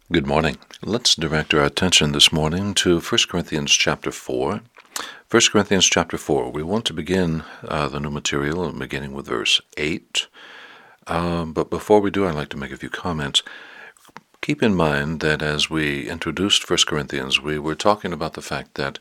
Good morning. Let's direct our attention this morning to 1 Corinthians chapter 4. 1 Corinthians chapter 4. We want to begin the new material beginning with verse 8. But before we do, I'd like to make a few comments. Keep in mind that as we introduced 1 Corinthians, we were talking about the fact that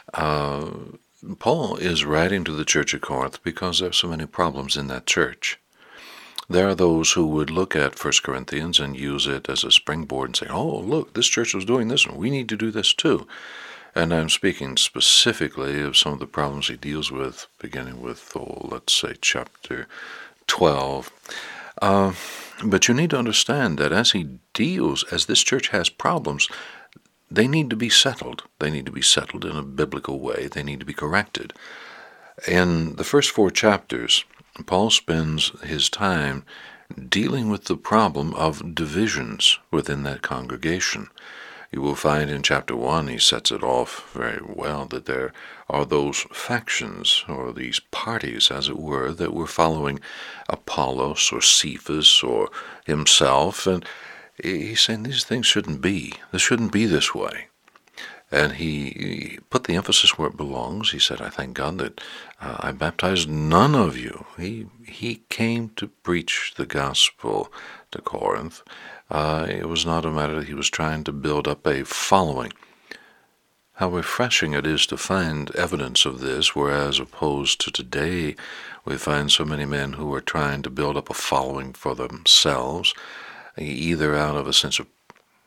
Paul is writing to the church at Corinth because there are so many problems in that church. There are those who would look at 1 Corinthians and use it as a springboard and say, oh, look, this church was doing this and we need to do this too. And I'm speaking specifically of some of the problems he deals with, beginning with, let's say, chapter 12. But you need to understand that as this church has problems, they need to be settled. They need to be settled in a biblical way. They need to be corrected. In the first 4 chapters, Paul spends his time dealing with the problem of divisions within that congregation. You will find in chapter 1 he sets it off very well that there are those factions, or these parties, as it were, that were following Apollos or Cephas or himself, and he's saying these things shouldn't be. This shouldn't be this way. And he put the emphasis where it belongs. He said, I thank God that I baptized none of you. He came to preach the gospel to Corinth. It was not a matter that he was trying to build up a following. How refreshing it is to find evidence of this, whereas opposed to today, we find so many men who are trying to build up a following for themselves, either out of a sense of,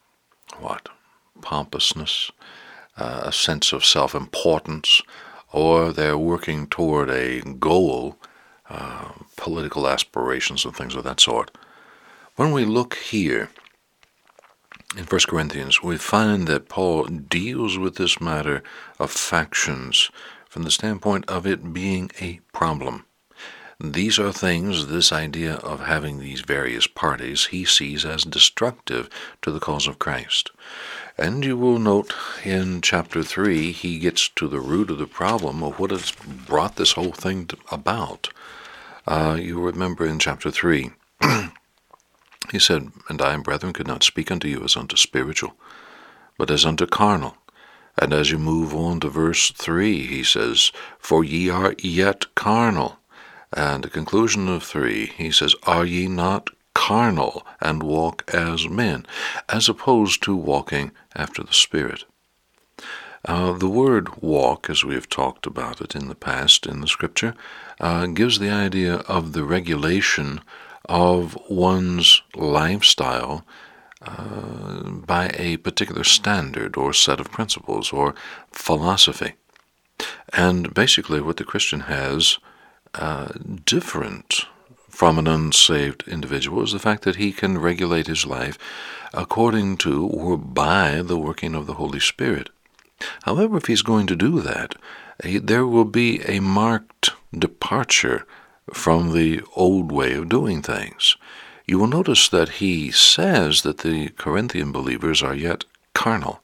pompousness, a sense of self-importance, or they're working toward a goal, political aspirations and things of that sort. When we look here in 1 Corinthians, we find that Paul deals with this matter of factions from the standpoint of it being a problem. These are things, this idea of having these various parties, he sees as destructive to the cause of Christ. And you will note in chapter 3, he gets to the root of the problem of what has brought this whole thing about. You remember in chapter 3, he said, And I, brethren, could not speak unto you as unto spiritual, but as unto carnal. And as you move on to verse 3, he says, For ye are yet carnal. And the conclusion of 3, he says, Are ye not carnal, and walk as men, as opposed to walking after the Spirit. The word walk, as we have talked about it in the past in the Scripture, gives the idea of the regulation of one's lifestyle by a particular standard or set of principles or philosophy. And basically what the Christian has different from an unsaved individual is the fact that he can regulate his life according to or by the working of the Holy Spirit. However, if he's going to do that, there will be a marked departure from the old way of doing things. You will notice that he says that the Corinthian believers are yet carnal.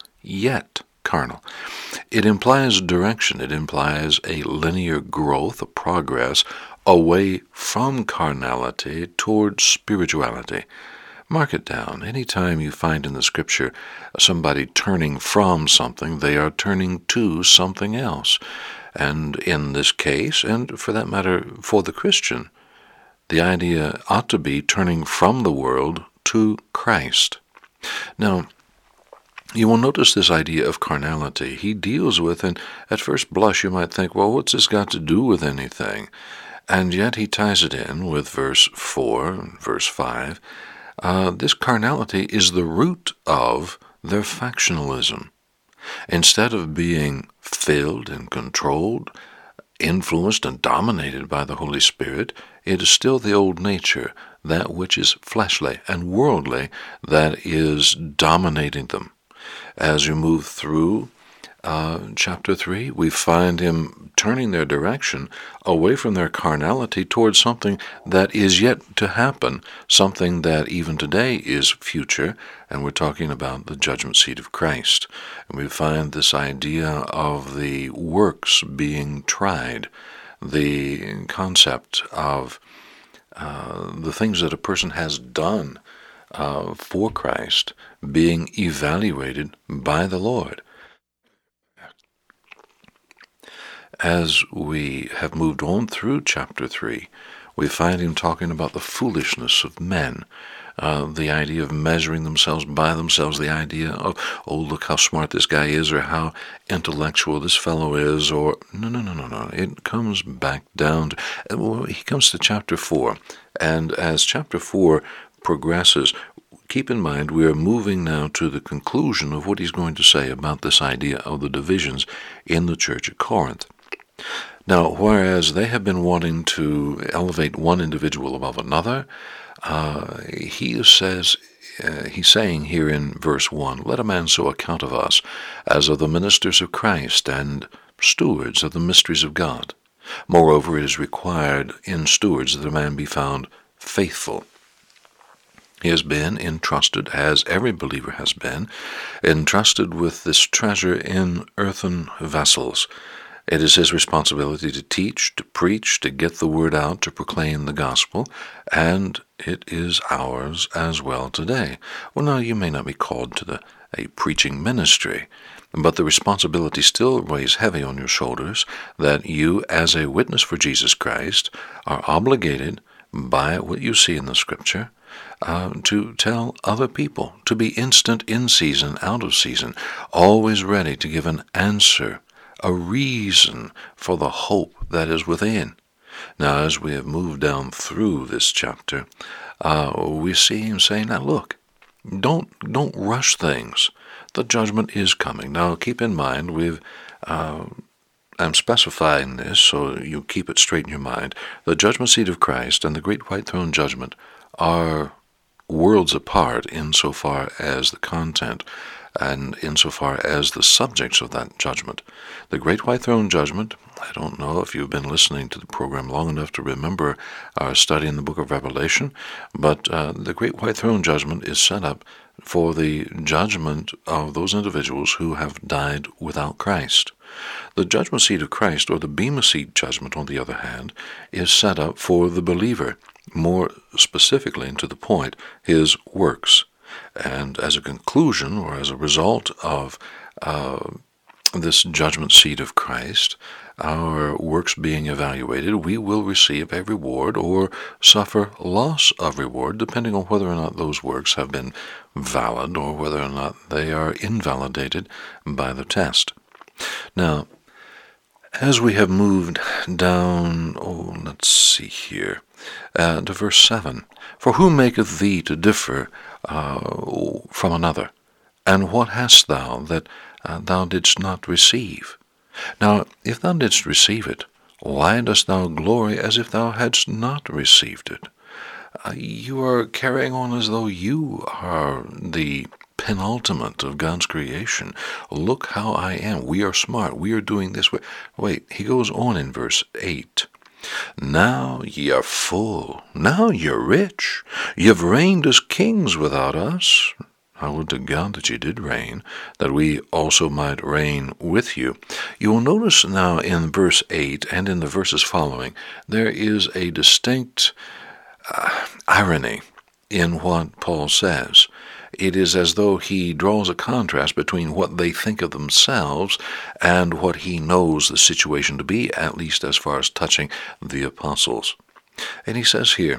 It implies direction. It implies a linear growth, a progress away from carnality toward spirituality. Mark it down. Anytime you find in the Scripture somebody turning from something, they are turning to something else. And in this case, and for that matter, for the Christian, the idea ought to be turning from the world to Christ. Now, you will notice this idea of carnality he deals with, and at first blush you might think, well, what's this got to do with anything? And yet he ties it in with verse 4 and verse 5. This carnality is the root of their factionalism. Instead of being filled and controlled, influenced and dominated by the Holy Spirit, it is still the old nature, that which is fleshly and worldly, that is dominating them. As you move through chapter 3, we find him turning their direction away from their carnality towards something that is yet to happen, something that even today is future, and we're talking about the judgment seat of Christ. And we find this idea of the works being tried, the concept of the things that a person has done for Christ being evaluated by the Lord. As we have moved on through chapter 3, we find him talking about the foolishness of men, the idea of measuring themselves by themselves, the idea of, oh, look how smart this guy is, or how intellectual this fellow is, or no. It comes back down to, well, he comes to chapter 4, and as chapter 4 progresses, keep in mind we are moving now to the conclusion of what he's going to say about this idea of the divisions in the church at Corinth. Now, whereas they have been wanting to elevate one individual above another, he's saying here in verse 1, let a man so account of us as of the ministers of Christ and stewards of the mysteries of God. Moreover, it is required in stewards that a man be found faithful. He has been entrusted, as every believer has been, entrusted with this treasure in earthen vessels. It is his responsibility to teach, to preach, to get the word out, to proclaim the gospel, and it is ours as well today. Well, now, you may not be called to a preaching ministry, but the responsibility still weighs heavy on your shoulders that you, as a witness for Jesus Christ, are obligated by what you see in the Scripture to tell other people, to be instant in season, out of season, always ready to give an answer, a reason for the hope that is within. Now, as we have moved down through this chapter, we see him saying, now look, don't rush things. The judgment is coming. Now, keep in mind, I'm specifying this so you keep it straight in your mind. The judgment seat of Christ and the great white throne judgment are worlds apart insofar as the content and insofar as the subjects of that judgment. The great white throne judgment, I don't know if you've been listening to the program long enough to remember our study in the book of Revelation, but the great white throne judgment is set up for the judgment of those individuals who have died without Christ. The judgment seat of Christ, or the Bema Seat judgment, on the other hand, is set up for the believer, more specifically and to the point, his works. And as a conclusion, or as a result of this judgment seat of Christ, our works being evaluated, we will receive a reward or suffer loss of reward, depending on whether or not those works have been valid or whether or not they are invalidated by the test. Now, as we have moved down, let's see here, to verse 7, for who maketh thee to differ from another? And what hast thou that thou didst not receive? Now, if thou didst receive it, why dost thou glory as if thou hadst not received it? You are carrying on as though you are the penultimate of God's creation. Look how I am. We are smart. We are doing this way. Wait, he goes on in verse 8. Now ye are full. Now you're rich. You've reigned as kings without us. I would to God that you did reign, that we also might reign with you. You will notice now in verse 8 and in the verses following, there is a distinct irony in what Paul says. It is as though he draws a contrast between what they think of themselves and what he knows the situation to be, at least as far as touching the apostles. And he says here,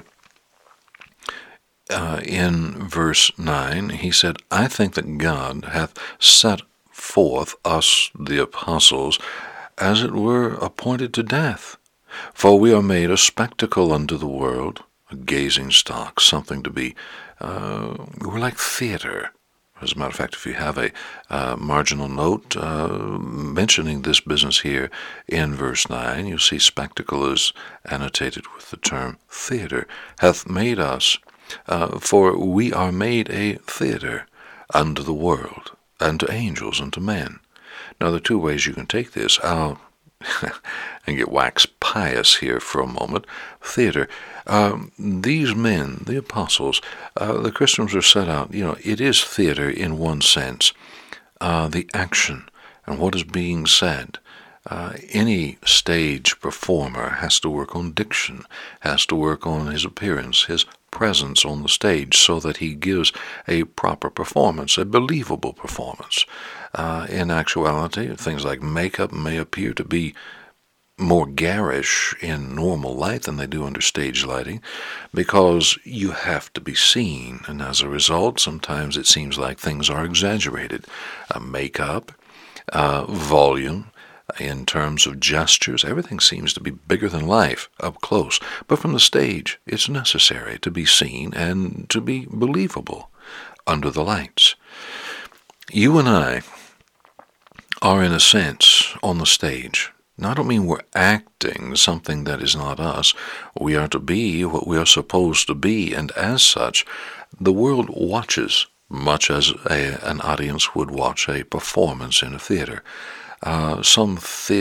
in verse 9, he said, I think that God hath set forth us, the apostles, as it were appointed to death. For we are made a spectacle unto the world, a gazing stock, something to be, we're like theater. As a matter of fact, if you have a marginal note mentioning this business here in verse 9, you see spectacle is annotated with the term theater, hath made us, for we are made a theater unto the world, and to angels, and to men. Now, there are two ways you can take this. I'll and get wax pious here for a moment. Theater. These men, the apostles, the Christians are set out, it is theater in one sense. The action and what is being said. Any stage performer has to work on diction, has to work on his appearance, his presence on the stage so that he gives a proper performance, a believable performance. In actuality, things like makeup may appear to be more garish in normal light than they do under stage lighting because you have to be seen, and as a result, sometimes it seems like things are exaggerated. Makeup, volume, in terms of gestures, everything seems to be bigger than life up close. But from the stage, it's necessary to be seen and to be believable under the lights. You and I are, in a sense, on the stage. Now, I don't mean we're acting something that is not us. We are to be what we are supposed to be, and as such, the world watches much as an audience would watch a performance in a theater. Some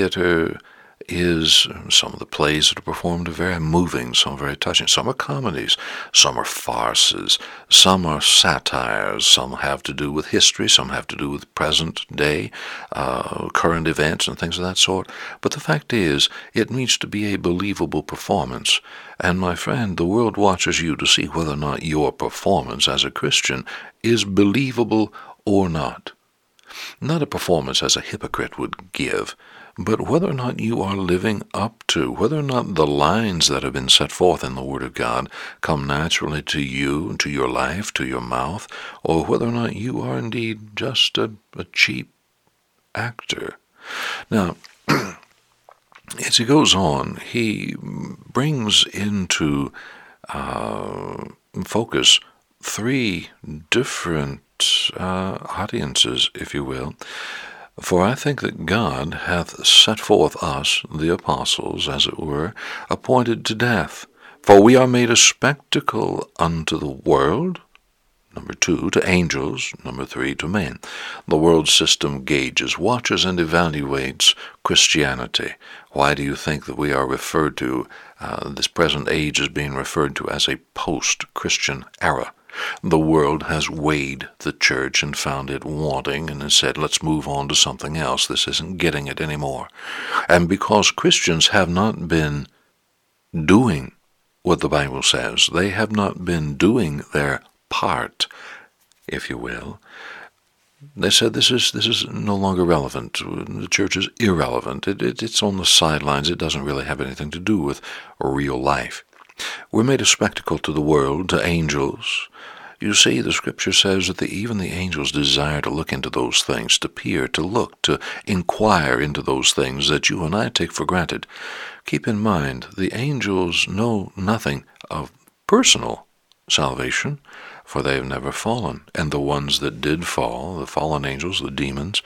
of the plays that are performed are very moving, some are very touching. Some are comedies, some are farces, some are satires, some have to do with history, some have to do with present day, current events and things of that sort. But the fact is, it needs to be a believable performance. And my friend, the world watches you to see whether or not your performance as a Christian is believable or not. Not a performance as a hypocrite would give, but whether or not you are living up to, whether or not the lines that have been set forth in the Word of God come naturally to you, to your life, to your mouth, or whether or not you are indeed just a cheap actor. Now, as he goes on, he brings into focus three different audiences, if you will. For I think that God hath set forth us, the apostles, as it were, appointed to death. For we are made a spectacle unto the world, number 2, to angels, number 3, to men. The world system gauges, watches, and evaluates Christianity. Why do you think that we are referred to, this present age is being referred to as a post-Christian era? The world has weighed the church and found it wanting and has said, let's move on to something else. This isn't getting it anymore. And because Christians have not been doing what the Bible says, they have not been doing their part, if you will, they said this is no longer relevant. The church is irrelevant. It's on the sidelines. It doesn't really have anything to do with real life. We're made a spectacle to the world, to angels. You see, the Scripture says that even the angels desire to look into those things, to peer, to look, to inquire into those things that you and I take for granted. Keep in mind, the angels know nothing of personal salvation, for they have never fallen. And the ones that did fall, the fallen angels, the demons,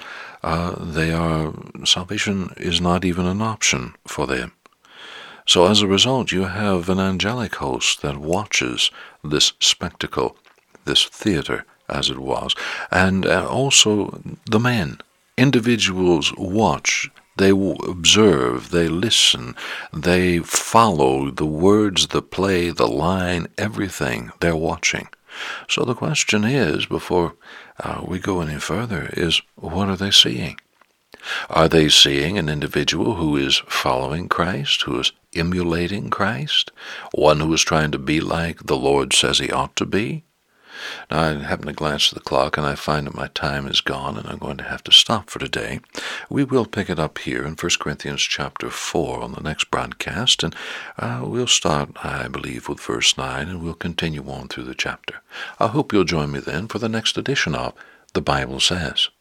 salvation is not even an option for them. So as a result, you have an angelic host that watches this spectacle, this theater, as it was, and also the men. Individuals watch, they observe, they listen, they follow the words, the play, the line, everything. They're watching. So the question is, before we go any further, is what are they seeing? Are they seeing an individual who is following Christ, who is emulating Christ, one who is trying to be like the Lord says he ought to be? Now, I happen to glance at the clock, and I find that my time is gone, and I'm going to have to stop for today. We will pick it up here in 1 Corinthians chapter 4 on the next broadcast, and we'll start, I believe, with verse 9, and we'll continue on through the chapter. I hope you'll join me then for the next edition of The Bible Says.